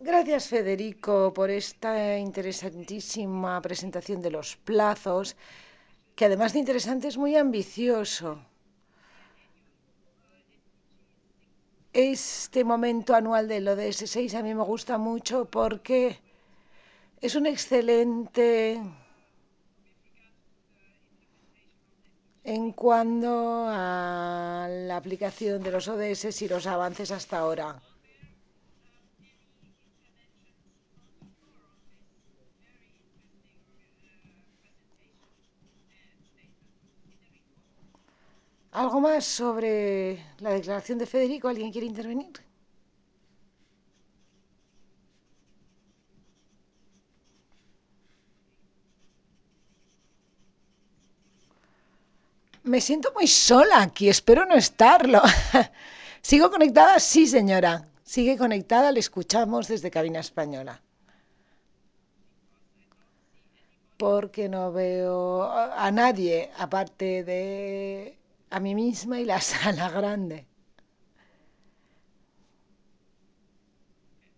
Gracias, Federico, por esta interesantísima presentación de los plazos, que además de interesante es muy ambicioso. Este momento anual del ODS 6 a mí me gusta mucho porque es un excelente en cuanto a la aplicación de los ODS y los avances hasta ahora. ¿Algo más sobre la declaración de Federico? ¿Alguien quiere intervenir? Me siento muy sola aquí, espero no estarlo. ¿Sigo conectada? Sí, señora. Sigue conectada, le escuchamos desde Cabina Española. Porque no veo a nadie aparte de a mí misma y la sala grande.